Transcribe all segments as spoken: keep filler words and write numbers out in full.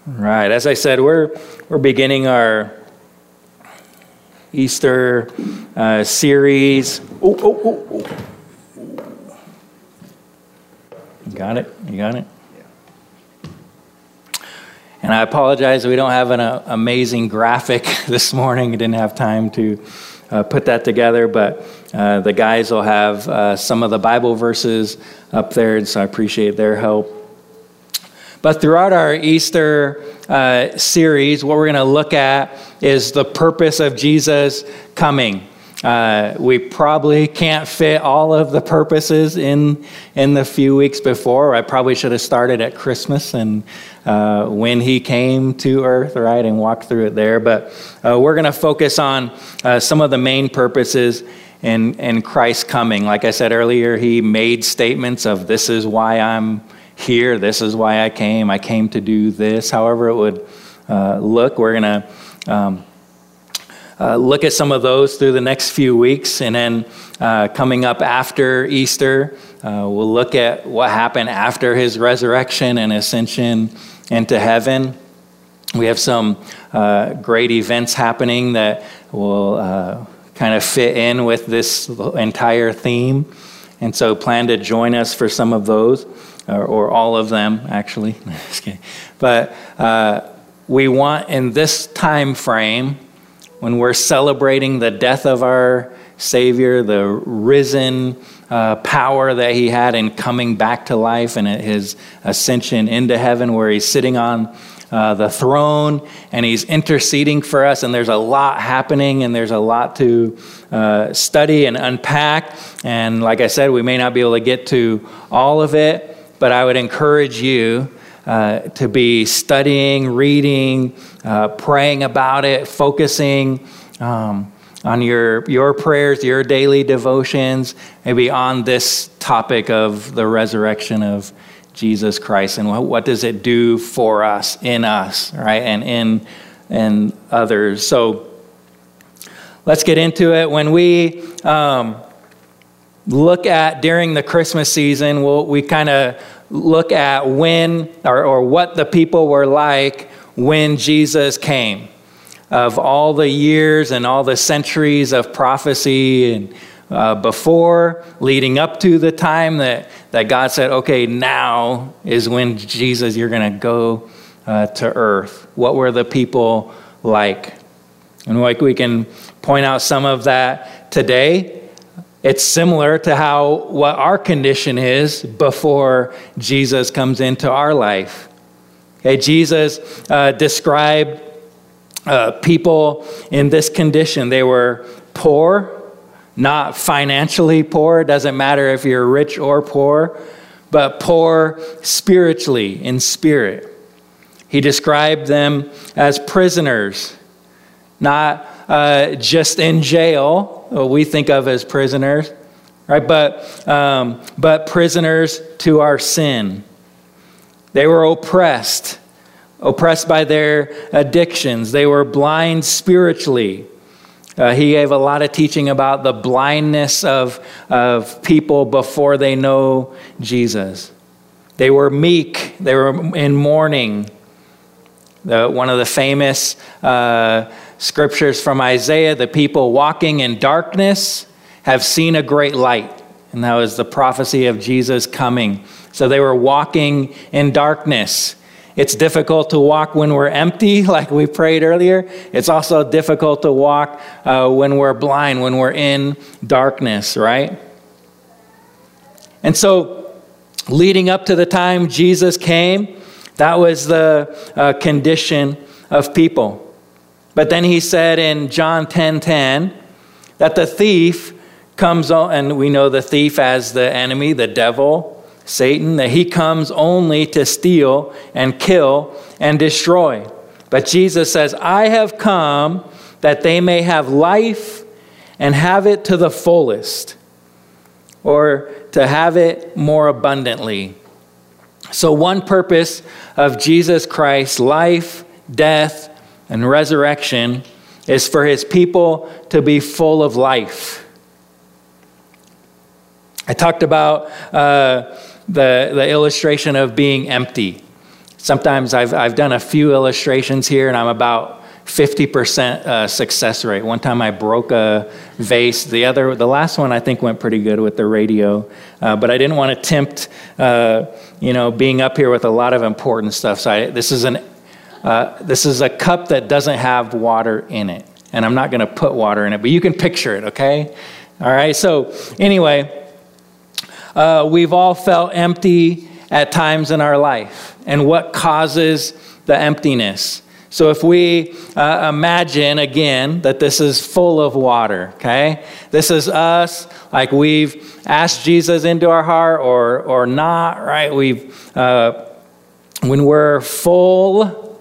Right. As I said, we're we're beginning our Easter uh, series. Oh, oh, oh, oh. You got it? You got it? And I apologize, we don't have an uh, amazing graphic this morning. I didn't have time to uh, put that together, but uh, the guys will have uh, some of the Bible verses up there, and so I appreciate their help. But throughout our Easter uh, series, what we're going to look at is the purpose of Jesus coming. Uh, we probably can't fit all of the purposes in in the few weeks before. I probably should have started at Christmas and uh, when he came to earth, right, and walked through it there. But uh, we're going to focus on uh, some of the main purposes in, in Christ's coming. Like I said earlier, he made statements of this is why I'm here, this is why I came, I came to do this, however it would uh, look. We're going to um, uh, look at some of those through the next few weeks, and then uh, coming up after Easter, uh, we'll look at what happened after his resurrection and ascension into heaven. We have some uh, great events happening that will uh, kind of fit in with this entire theme, and so plan to join us for some of those. Or, or all of them, actually. But uh, we want, in this time frame, when we're celebrating the death of our Savior, the risen uh, power that he had in coming back to life and his ascension into heaven, where he's sitting on uh, the throne and he's interceding for us, and there's a lot happening and there's a lot to uh, study and unpack. And like I said, we may not be able to get to all of it, but I would encourage you uh, to be studying, reading, uh, praying about it, focusing um, on your your prayers, your daily devotions, maybe on this topic of the resurrection of Jesus Christ and what, what does it do for us, in us, right, and in and others. So let's get into it. When we um, look at during the Christmas season, we'll, we kind of look at when or, or what the people were like when Jesus came. Of all the years and all the centuries of prophecy and uh, before, leading up to the time that, that God said, okay, now is when Jesus, you're going to go uh, to earth. What were the people like? And like we can point out some of that today. It's similar to how what our condition is before Jesus comes into our life. Okay, Jesus uh, described uh, people in this condition. They were poor, not financially poor. It doesn't matter if you're rich or poor, but poor spiritually, in spirit. He described them as prisoners, not uh, just in jail, what we think of as prisoners, right? But um, but prisoners to our sin. They were oppressed, oppressed by their addictions. They were blind spiritually. Uh, he gave a lot of teaching about the blindness of, of people before they know Jesus. They were meek. They were in mourning. The, one of the famous uh, scriptures from Isaiah, the people walking in darkness have seen a great light. And that was the prophecy of Jesus coming. So they were walking in darkness. It's difficult to walk when we're empty, like we prayed earlier. It's also difficult to walk uh, when we're blind, when we're in darkness, right? And so leading up to the time Jesus came, that was the uh, condition of people. But then he said in John ten ten that the thief comes on, and we know the thief as the enemy, the devil, Satan, that he comes only to steal and kill and destroy. But Jesus says, I have come that they may have life and have it to the fullest, or to have it more abundantly. So one purpose of Jesus Christ's life, death, and resurrection is for his people to be full of life. I talked about uh, the, the illustration of being empty. sometimes I've, I've done a few illustrations here, and I'm about fifty percent uh, success rate. One time I broke a vase. The other, the last one I think went pretty good with the radio, uh, but I didn't want to tempt, uh, you know, being up here with a lot of important stuff. So I, this is an, uh, this is a cup that doesn't have water in it, and I'm not going to put water in it, but you can picture it, okay? All right. So anyway, uh, we've all felt empty at times in our life, and what causes the emptiness? So if we uh, imagine, again, that this is full of water, okay? This is us, like we've asked Jesus into our heart or or not, right? We've, uh, when we're full,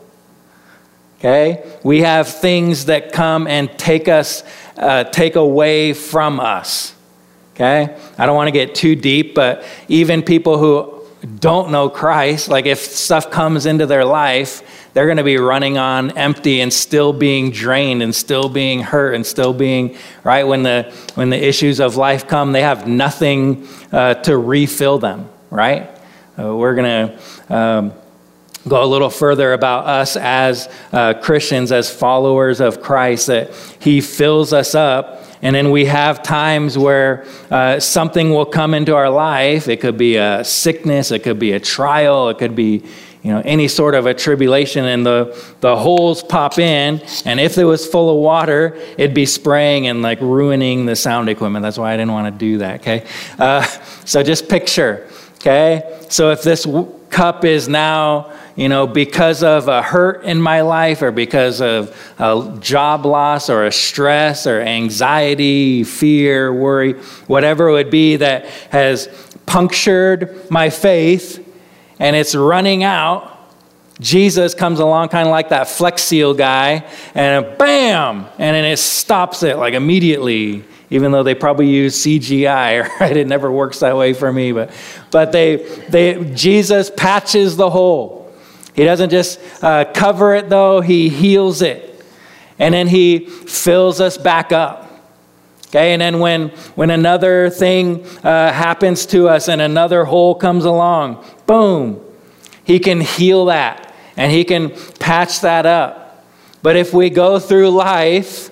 okay, we have things that come and take us, uh, take away from us, okay? I don't want to get too deep, but even people who don't know Christ, like if stuff comes into their life, they're going to be running on empty and still being drained and still being hurt and still being, right, when the when the issues of life come, they have nothing uh, to refill them, right? Uh, we're going to um, go a little further about us as uh, Christians, as followers of Christ, that he fills us up. And then we have times where uh, something will come into our life. It could be a sickness, it could be a trial, it could be, you know, any sort of a tribulation, and the, the holes pop in, and if it was full of water, it'd be spraying and like ruining the sound equipment. That's why I didn't want to do that, okay? Uh, so just picture, okay? So if this w- cup is now, you know, because of a hurt in my life or because of a job loss or a stress or anxiety, fear, worry, whatever it would be that has punctured my faith and it's running out, Jesus comes along kind of like that Flex Seal guy and bam, and then it stops it like immediately, even though they probably use C G I, right? It never works that way for me, but but they they Jesus patches the hole. He doesn't just uh, cover it though, he heals it. And then he fills us back up. Okay, and then when, when another thing uh, happens to us and another hole comes along, boom, he can heal that and he can patch that up. But if we go through life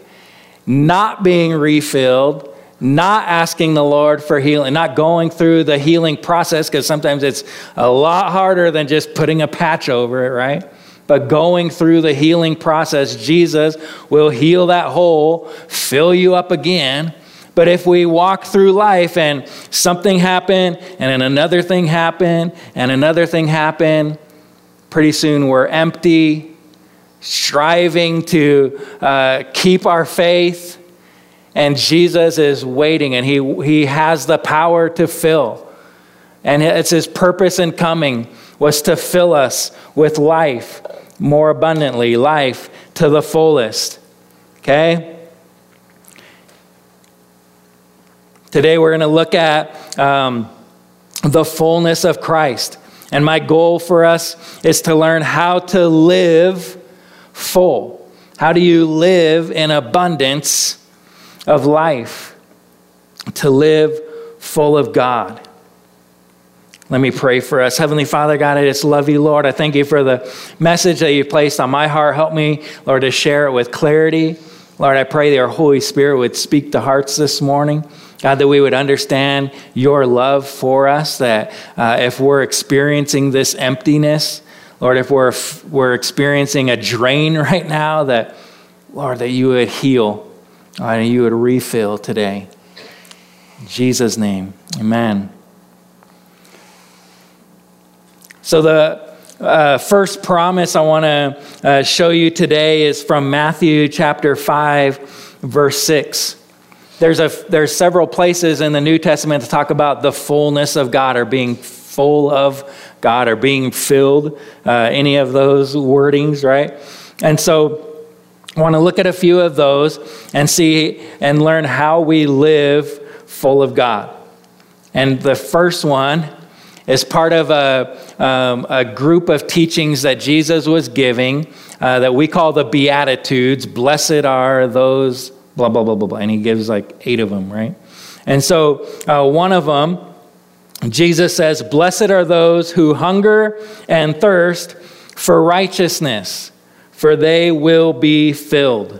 not being refilled, not asking the Lord for healing, not going through the healing process, because sometimes it's a lot harder than just putting a patch over it, right? But going through the healing process, Jesus will heal that hole, fill you up again. But if we walk through life and something happened, and then another thing happened, and another thing happened, pretty soon we're empty, striving to uh, keep our faith. And Jesus is waiting, and he, he has the power to fill. And it's his purpose in coming was to fill us with life more abundantly, life to the fullest. Okay? Today we're going to look at um, the fullness of Christ. And my goal for us is to learn how to live full. How do you live in abundance of life, to live full of God? Let me pray for us. Heavenly Father, God, I just love you, Lord. I thank you for the message that you placed on my heart. Help me, Lord, to share it with clarity. Lord, I pray that your Holy Spirit would speak to hearts this morning. God, that we would understand your love for us, that uh, if we're experiencing this emptiness, Lord, if we're, we're experiencing a drain right now, that, Lord, that you would heal. And you would refill today. In Jesus' name, amen. So the uh, first promise I want to uh, show you today is from Matthew chapter five, verse six. There's a there's several places in the New Testament to talk about the fullness of God, or being full of God, or being filled, uh, any of those wordings, right? And so I want to look at a few of those and see and learn how we live full of God. And the first one is part of a, um, a group of teachings that Jesus was giving uh, that we call the Beatitudes. Blessed are those, blah, blah, blah, blah, blah. And he gives like eight of them, right? And so uh, one of them, Jesus says, blessed are those who hunger and thirst for righteousness, for they will be filled.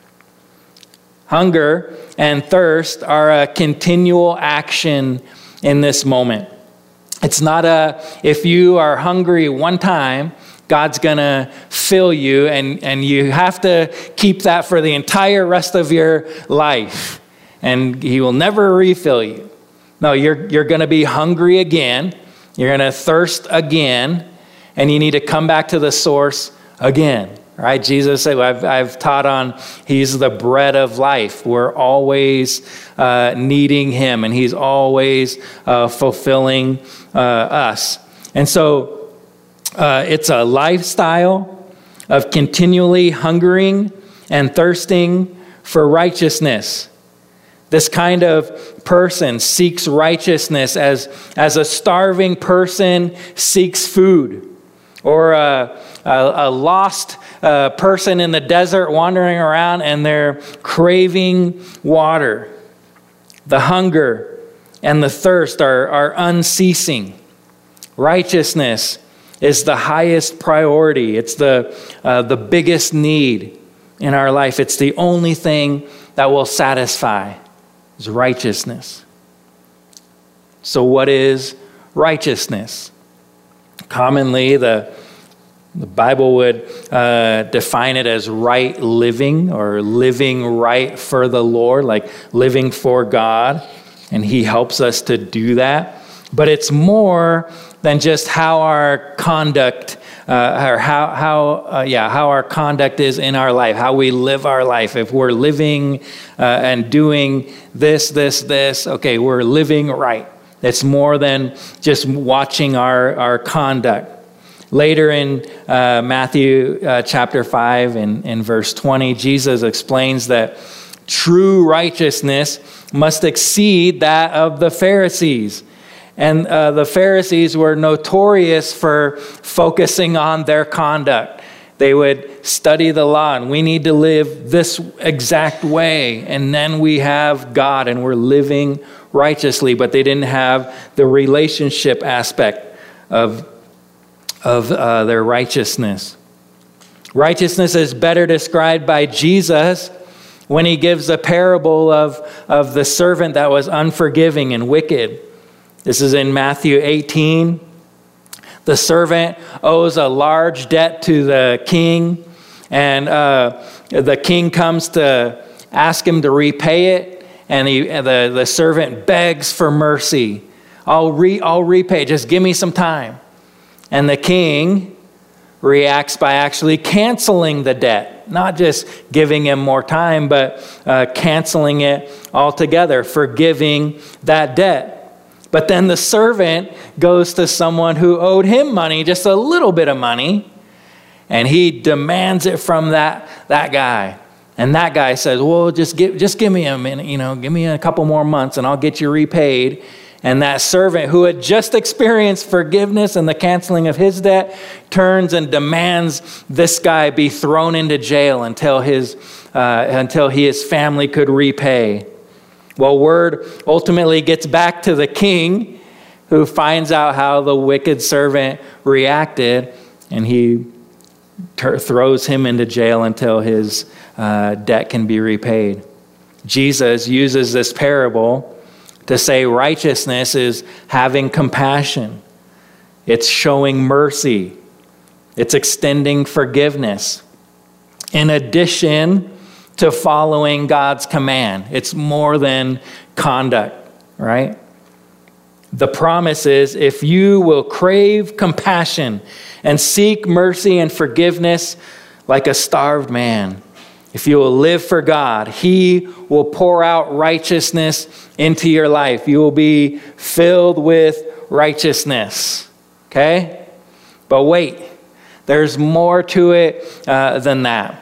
Hunger and thirst are a continual action in this moment. It's not a, if you are hungry one time, God's going to fill you, and, and you have to keep that for the entire rest of your life, and he will never refill you. No, you're, you're going to be hungry again. You're going to thirst again, and you need to come back to the source again, right? Jesus said, I've, I've taught on, he's the bread of life. We're always uh, needing him, and he's always uh, fulfilling uh, us. And so uh, it's a lifestyle of continually hungering and thirsting for righteousness. This kind of person seeks righteousness as, as a starving person seeks food, or a, a, a lost uh, person in the desert wandering around and they're craving water. The hunger and the thirst are, are unceasing. Righteousness is the highest priority. It's the, uh, the biggest need in our life. It's the only thing that will satisfy. Is righteousness. So what is righteousness? Commonly, the, the Bible would uh, define it as right living, or living right for the Lord, like living for God, and he helps us to do that. But it's more than just how our conduct Uh, or how how uh, yeah how our conduct is in our life, how we live our life. If we're living uh, and doing this, this, this, okay, we're living right. It's more than just watching our, our conduct. Later in uh, Matthew uh, chapter five and in verse twenty, Jesus explains that true righteousness must exceed that of the Pharisees. And uh, the Pharisees were notorious for focusing on their conduct. They would study the law, and we need to live this exact way, and then we have God, and we're living righteously. But they didn't have the relationship aspect of, of uh, their righteousness. Righteousness is better described by Jesus when he gives a parable of, of the servant that was unforgiving and wicked. This is in Matthew eighteen. The servant owes a large debt to the king, and uh, the king comes to ask him to repay it, and he, the, the servant begs for mercy. I'll, re, I'll repay, just give me some time. And the king reacts by actually canceling the debt, not just giving him more time, but uh, canceling it altogether, forgiving that debt. But then the servant goes to someone who owed him money, just a little bit of money, and he demands it from that, that guy. And that guy says, well, just give, just give me a minute, you know, give me a couple more months and I'll get you repaid. And that servant who had just experienced forgiveness and the canceling of his debt turns and demands this guy be thrown into jail until his, uh, until his family could repay. Well, word ultimately gets back to the king, who finds out how the wicked servant reacted, and he ter- throws him into jail until his uh, debt can be repaid. Jesus uses this parable to say righteousness is having compassion. It's showing mercy. It's extending forgiveness. In addition to following God's command. It's more than conduct, right? The promise is, if you will crave compassion and seek mercy and forgiveness like a starved man, if you will live for God, he will pour out righteousness into your life. You will be filled with righteousness, okay? But wait, there's more to it uh, than that.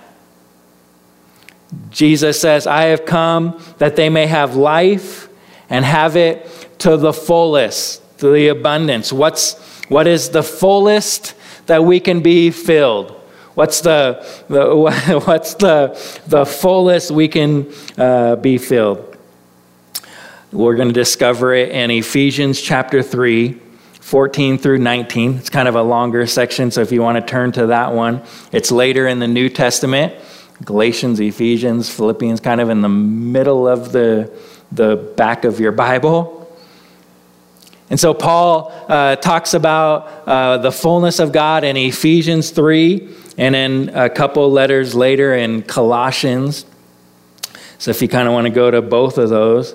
Jesus says, I have come that they may have life and have it to the fullest, to the abundance. What's, what is the fullest that we can be filled? What's the, the what's the, the fullest we can uh, be filled? We're going to discover it in Ephesians chapter three, fourteen through nineteen. It's kind of a longer section, so if you want to turn to that one, it's later in the New Testament. Galatians, Ephesians, Philippians, kind of in the middle of the, the back of your Bible. And so Paul uh, talks about uh, the fullness of God in Ephesians three, and then a couple letters later in Colossians. So if you kind of want to go to both of those.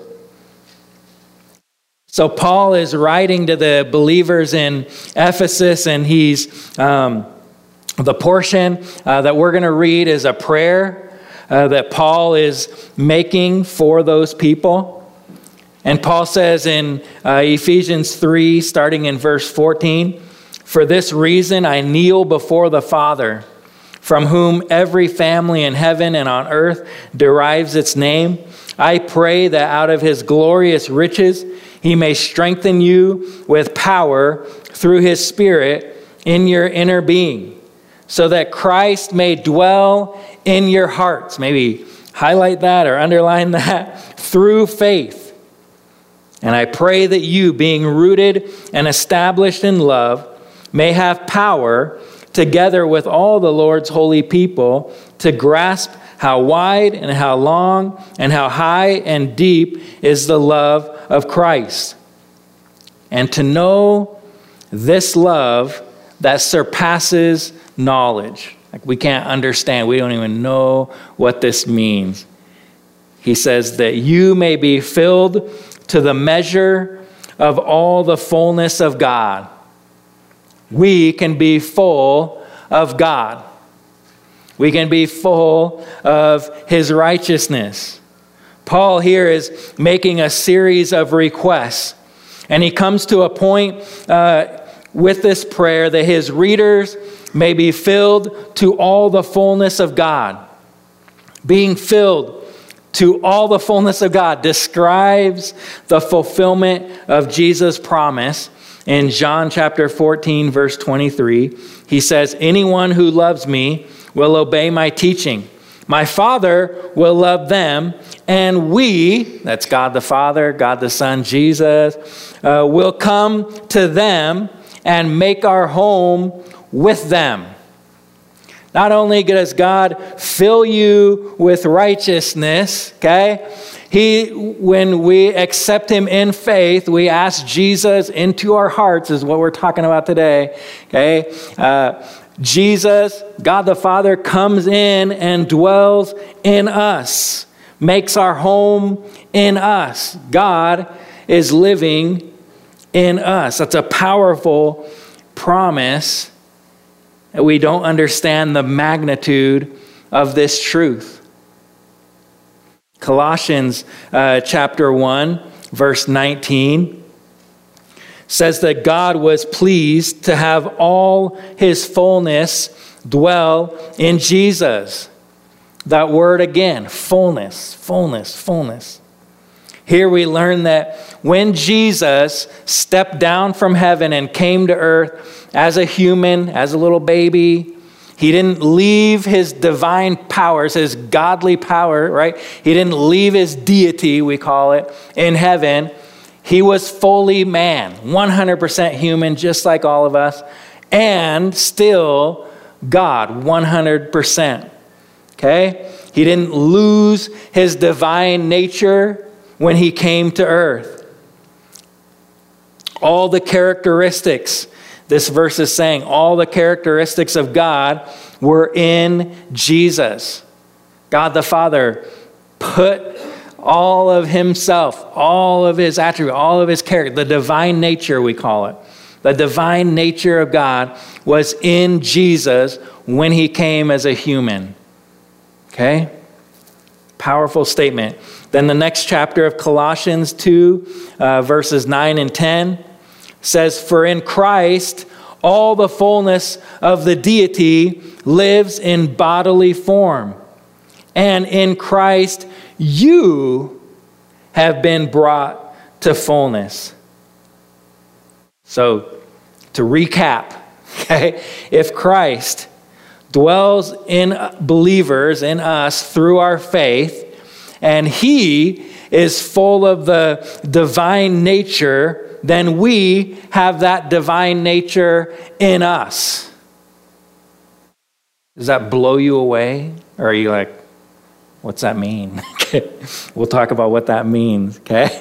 So Paul is writing to the believers in Ephesus, and he's, um, the portion uh, that we're going to read is a prayer uh, that Paul is making for those people. And Paul says in uh, Ephesians three, starting in verse fourteen, "For this reason I kneel before the Father, from whom every family in heaven and on earth derives its name. I pray that out of his glorious riches he may strengthen you with power through his Spirit in your inner being, so that Christ may dwell in your hearts." Maybe highlight that or underline that. "Through faith. And I pray that you, being rooted and established in love, may have power, together with all the Lord's holy people, to grasp how wide and how long and how high and deep is the love of Christ, and to know this love that surpasses knowledge." Like, we can't understand. We don't even know what this means. He says that you may be filled to the measure of all the fullness of God. We can be full of God. We can be full of his righteousness. Paul here is making a series of requests, and he comes to a point uh, with this prayer that his readers may be filled to all the fullness of God. Being filled to all the fullness of God describes the fulfillment of Jesus' promise. In John chapter fourteen, verse twenty-three, he says, "Anyone who loves me will obey my teaching. My Father will love them, and we," that's God the Father, God the Son, Jesus, uh, "will come to them and make our home with them." Not only does God fill you with righteousness, okay? He, when we accept him in faith, we ask Jesus into our hearts, is what we're talking about today, okay? Uh, Jesus, God the Father, comes in and dwells in us, makes our home in us. God is living in us. That's a powerful promise. We don't understand the magnitude of this truth. Colossians uh, chapter one, verse nineteen says that God was pleased to have all his fullness dwell in Jesus. That word again, fullness, fullness, fullness. Here we learn that when Jesus stepped down from heaven and came to earth as a human, as a little baby, he didn't leave his divine powers, his godly power, right? He didn't leave his deity, we call it, in heaven. He was fully man, one hundred percent human, just like all of us, and still God, one hundred percent. Okay? He didn't lose his divine nature when he came to earth. All the characteristics, this verse is saying, all the characteristics of God were in Jesus. God the Father put all of himself, all of his attributes, all of his character, the divine nature we call it. The divine nature of God was in Jesus when he came as a human. Okay? Powerful statement. Then the next chapter of Colossians two, uh, verses nine and ten says, "For in Christ all the fullness of the deity lives in bodily form. And in Christ you have been brought to fullness." So, to recap, okay, if Christ dwells in believers, in us, through our faith, and he is full of the divine nature, then we have that divine nature in us. Does that blow you away? Or are you like, what's that mean? Okay. We'll talk about what that means, okay?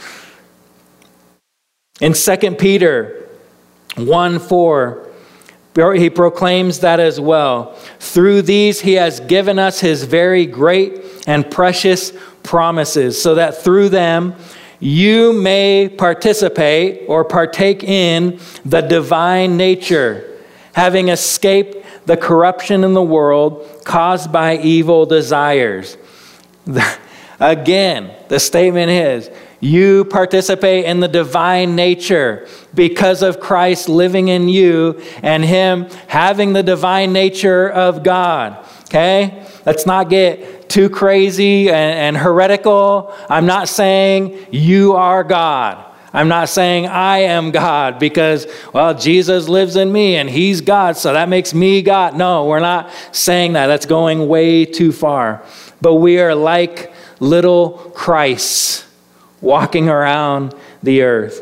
In Second Peter one four, he proclaims that as well. Through these he has given us his very great and precious promises, so that through them you may participate or partake in the divine nature, having escaped the corruption in the world caused by evil desires. Again, the statement is, you participate in the divine nature because of Christ living in you and him having the divine nature of God. Okay? Let's not get too crazy and, and heretical. I'm not saying you are God. I'm not saying I am God because, well, Jesus lives in me and he's God, so that makes me God. No, we're not saying that. That's going way too far. But we are like little Christs walking around the earth,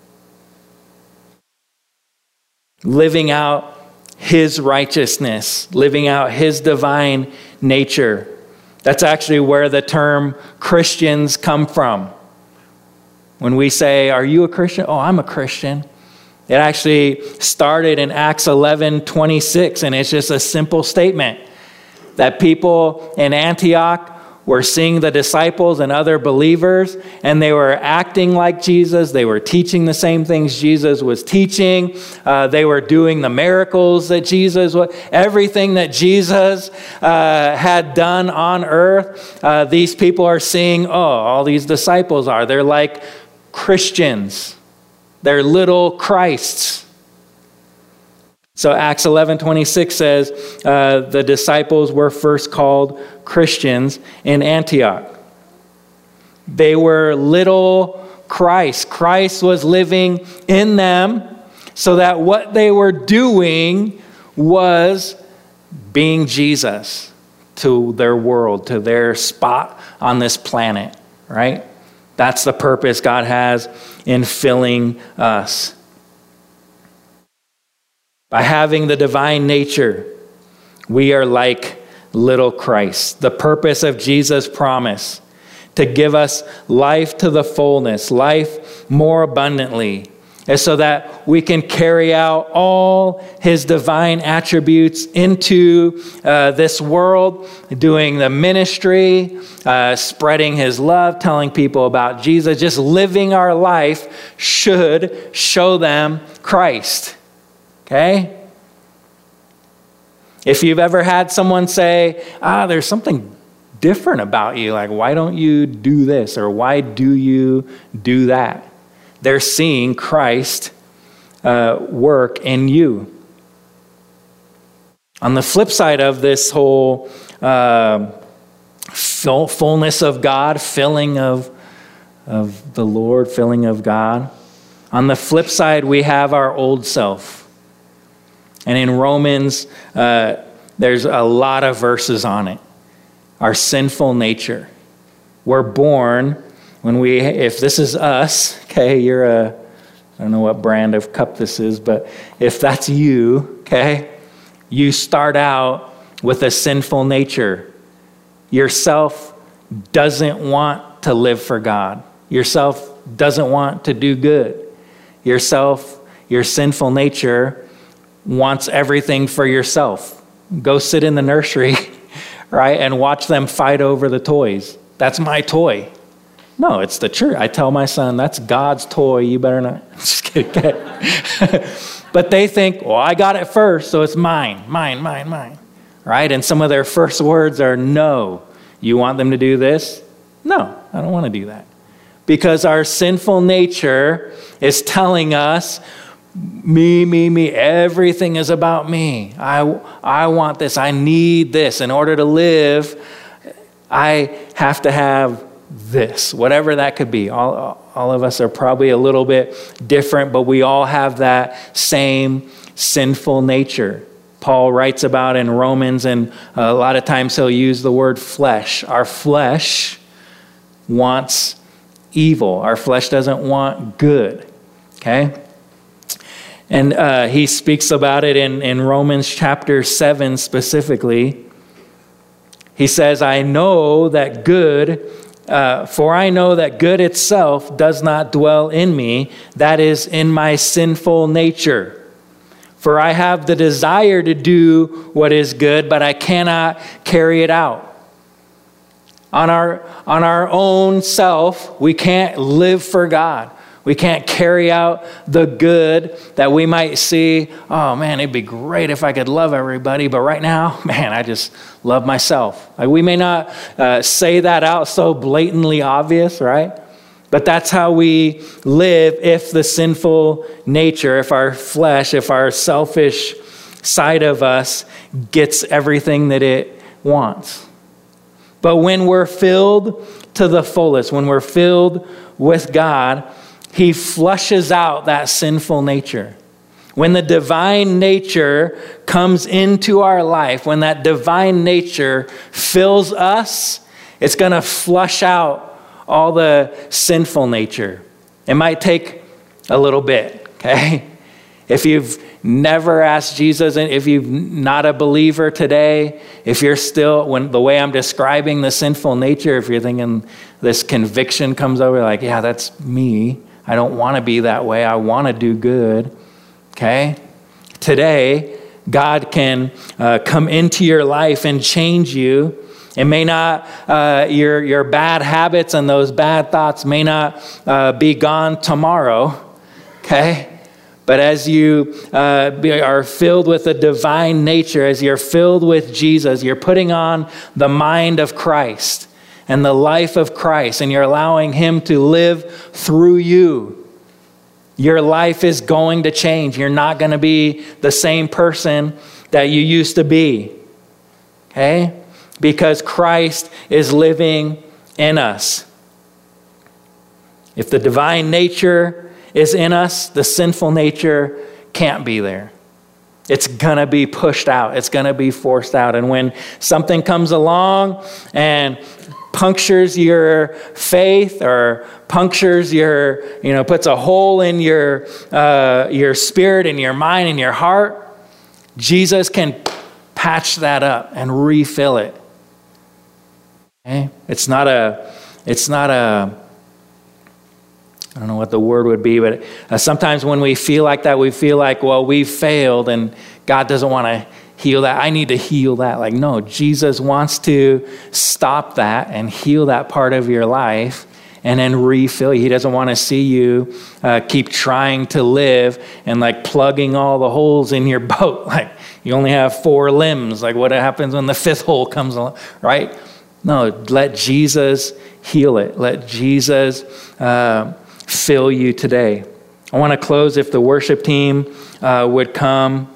living out his righteousness, living out his divine nature. That's actually where the term Christians come from. When we say, are you a Christian? Oh, I'm a Christian. It actually started in Acts eleven twenty-six, and it's just a simple statement that people in Antioch were seeing the disciples and other believers, and they were acting like Jesus. They were teaching the same things Jesus was teaching. Uh, they were doing the miracles that Jesus was, everything that Jesus uh, had done on earth. Uh, these people are seeing, oh, all these disciples are. They're like Christians. They're little Christs. So Acts eleven twenty-six says uh, the disciples were first called Christians in Antioch. They were little Christ. Christ was living in them, so that what they were doing was being Jesus to their world, to their spot on this planet, right? That's the purpose God has in filling us. By having the divine nature, we are like little Christ. The purpose of Jesus' promise to give us life to the fullness, life more abundantly, is so that we can carry out all his divine attributes into uh, this world, doing the ministry, uh, spreading his love, telling people about Jesus. Just living our life should show them Christ. Okay? If you've ever had someone say, ah, there's something different about you, like, why don't you do this? Or why do you do that? They're seeing Christ uh, work in you. On the flip side of this whole uh, full, fullness of God, filling of, of the Lord, filling of God, on the flip side, we have our old self. And in Romans, uh, there's a lot of verses on it. Our sinful nature. We're born when we, if this is us, okay, you're a, I don't know what brand of cup this is, but if that's you, okay, you start out with a sinful nature. Yourself doesn't want to live for God. Yourself doesn't want to do good. Yourself, your sinful nature wants everything for yourself. Go sit in the nursery, right, and watch them fight over the toys. That's my toy. No, it's the church. I tell my son, that's God's toy. You better not. Just kidding. But they think, well, I got it first, so it's mine, mine, mine, mine, right? And some of their first words are, no. You want them to do this? No, I don't want to do that. Because our sinful nature is telling us, me, me, me, everything is about me. I, I want this. I need this. In order to live, I have to have this, whatever that could be. All, all of us are probably a little bit different, but we all have that same sinful nature. Paul writes about in Romans, and a lot of times he'll use the word flesh. Our flesh wants evil. Our flesh doesn't want good, okay? And uh, he speaks about it in, in Romans chapter seven specifically. He says, I know that good, uh, for I know that good itself does not dwell in me, that is in my sinful nature. For I have the desire to do what is good, but I cannot carry it out. On our, on our own self, we can't live for God. We can't carry out the good that we might see. Oh man, it'd be great if I could love everybody, but right now, man, I just love myself. Like, we may not uh, say that out so blatantly obvious, right? But that's how we live if the sinful nature, if our flesh, if our selfish side of us gets everything that it wants. But when we're filled to the fullest, when we're filled with God, he flushes out that sinful nature. When the divine nature comes into our life, when that divine nature fills us, it's going to flush out all the sinful nature. It might take a little bit, okay? If you've never asked Jesus, and if you're not a believer today, if you're still, when the way I'm describing the sinful nature, if you're thinking this conviction comes over, like, yeah, that's me. I don't want to be that way. I want to do good. Okay? Today, God can uh, come into your life and change you. It may not, uh, your, your bad habits and those bad thoughts may not uh, be gone tomorrow. Okay? But as you uh, be, are filled with a divine nature, as you're filled with Jesus, you're putting on the mind of Christ and the life of Christ, and you're allowing him to live through you. Your life is going to change. You're not going to be the same person that you used to be. Okay? Because Christ is living in us. If the divine nature is in us, the sinful nature can't be there. It's going to be pushed out. It's going to be forced out. And when something comes along and punctures your faith or punctures your, you know, puts a hole in your uh, your spirit and your mind and your heart, Jesus can patch that up and refill it. Okay? It's not a, it's not a, I don't know what the word would be, but uh, sometimes when we feel like that, we feel like, well, we've failed and God doesn't want to heal that. I need to heal that. Like, no, Jesus wants to stop that and heal that part of your life and then refill you. He doesn't want to see you uh, keep trying to live and like plugging all the holes in your boat. Like, you only have four limbs. Like, what happens when the fifth hole comes along, right? No, let Jesus heal it. Let Jesus uh, fill you today. I want to close, if the worship team uh, would come.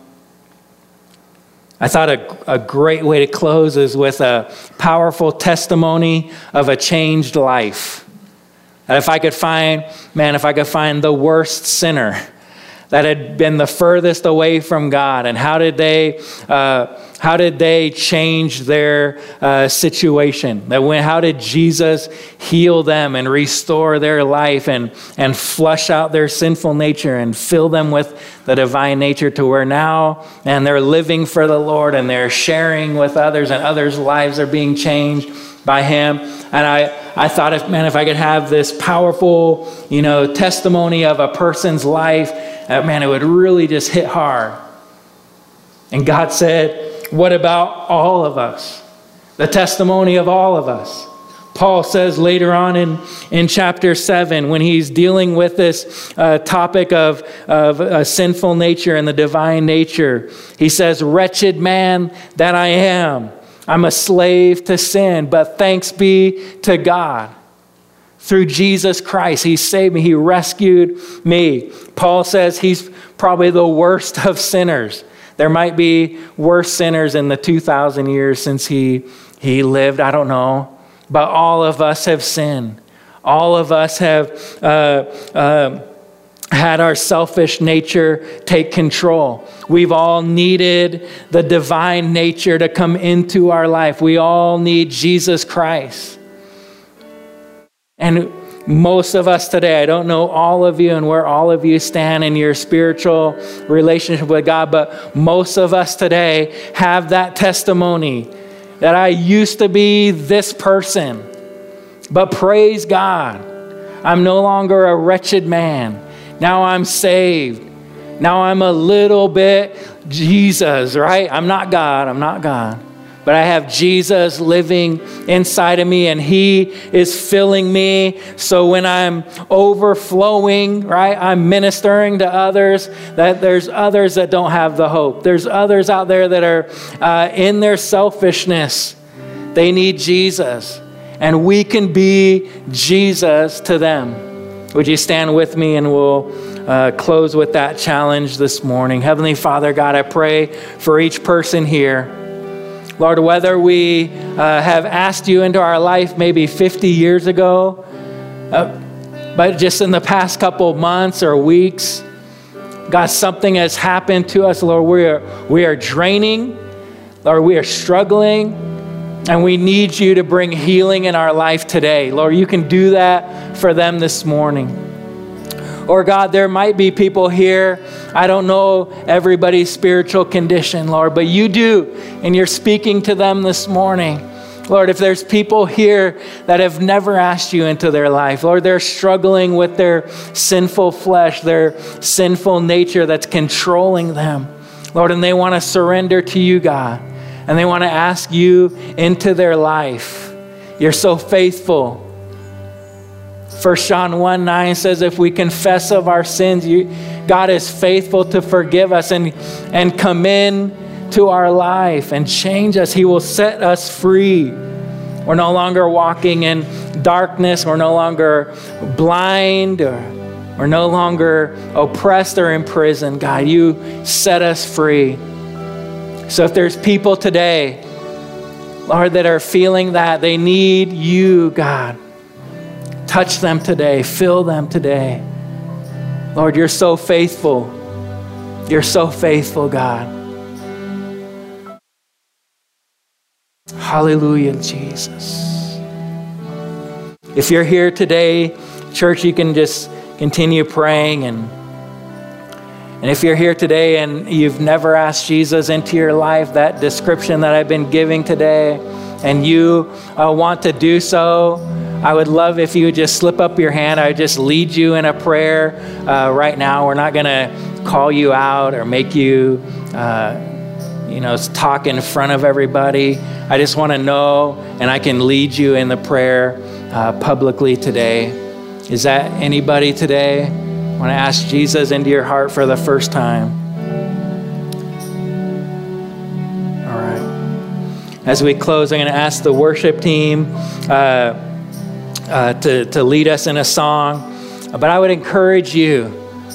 I thought a, a great way to close is with a powerful testimony of a changed life. And if I could find, man, if I could find the worst sinner that had been the furthest away from God, and how did they, uh, how did they change their uh, situation? That when, how did Jesus heal them and restore their life and and flush out their sinful nature and fill them with the divine nature to where now, and they're living for the Lord and they're sharing with others and others' lives are being changed by Him. And I, I thought, if man, if I could have this powerful, you know, testimony of a person's life, uh, man, it would really just hit hard. And God said, what about all of us? The testimony of all of us. Paul says later on in, in chapter seven, when he's dealing with this uh, topic of, of a sinful nature and the divine nature, he says, wretched man that I am, I'm a slave to sin, but thanks be to God. Through Jesus Christ, He saved me. He rescued me. Paul says he's probably the worst of sinners. There might be worse sinners in the two thousand years since he, he lived. I don't know. But all of us have sinned. All of us have uh, uh, had our selfish nature take control. We've all needed the divine nature to come into our life. We all need Jesus Christ. And most of us today, I don't know all of you and where all of you stand in your spiritual relationship with God, but most of us today have that testimony that I used to be this person, but praise God, I'm no longer a wretched man. Now I'm saved. Now I'm a little bit Jesus, right? I'm not God, I'm not God. But I have Jesus living inside of me, and he is filling me. So when I'm overflowing, right, I'm ministering to others, that there's others that don't have the hope. There's others out there that are uh, in their selfishness. They need Jesus. And we can be Jesus to them. Would you stand with me, and we'll uh, close with that challenge this morning. Heavenly Father, God, I pray for each person here. Lord, whether we uh, have asked you into our life maybe fifty years ago, uh, but just in the past couple months or weeks, God, something has happened to us. Lord, we are, we are draining. Lord, we are struggling. And we need you to bring healing in our life today. Lord, you can do that for them this morning. Or God, there might be people here, I don't know everybody's spiritual condition, Lord, but you do, and you're speaking to them this morning. Lord, if there's people here that have never asked you into their life, Lord, they're struggling with their sinful flesh, their sinful nature that's controlling them, Lord, and they want to surrender to you, God, and they want to ask you into their life. You're so faithful. First John one nine says, if we confess of our sins, you, God is faithful to forgive us and, and come in to our life and change us. He will set us free. We're no longer walking in darkness. We're no longer blind. Or we're no longer oppressed or imprisoned. God, you set us free. So if there's people today, Lord, that are feeling that they need you, God, touch them today. Fill them today. Lord, you're so faithful. You're so faithful, God. Hallelujah, Jesus. If you're here today, church, you can just continue praying. And, and if you're here today and you've never asked Jesus into your life, that description that I've been giving today, and you uh, want to do so, I would love if you would just slip up your hand. I would just lead you in a prayer uh, right now. We're not going to call you out or make you, uh, you know, talk in front of everybody. I just want to know, and I can lead you in the prayer uh, publicly today. Is that anybody today? Want to ask Jesus into your heart for the first time? All right. As we close, I'm going to ask the worship team uh, Uh, to, to lead us in a song. But I would encourage you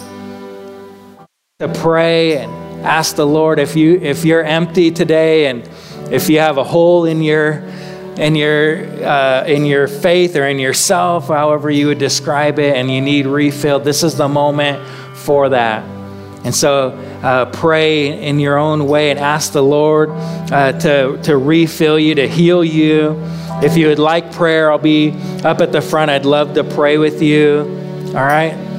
to pray and ask the Lord if you if you're empty today, and if you have a hole in your in your uh, in your faith or in yourself, however you would describe it, and you need refilled, this is the moment for that. And so uh, pray in your own way and ask the Lord uh, to to refill you, to heal you. If you would like prayer, I'll be up at the front. I'd love to pray with you. All right.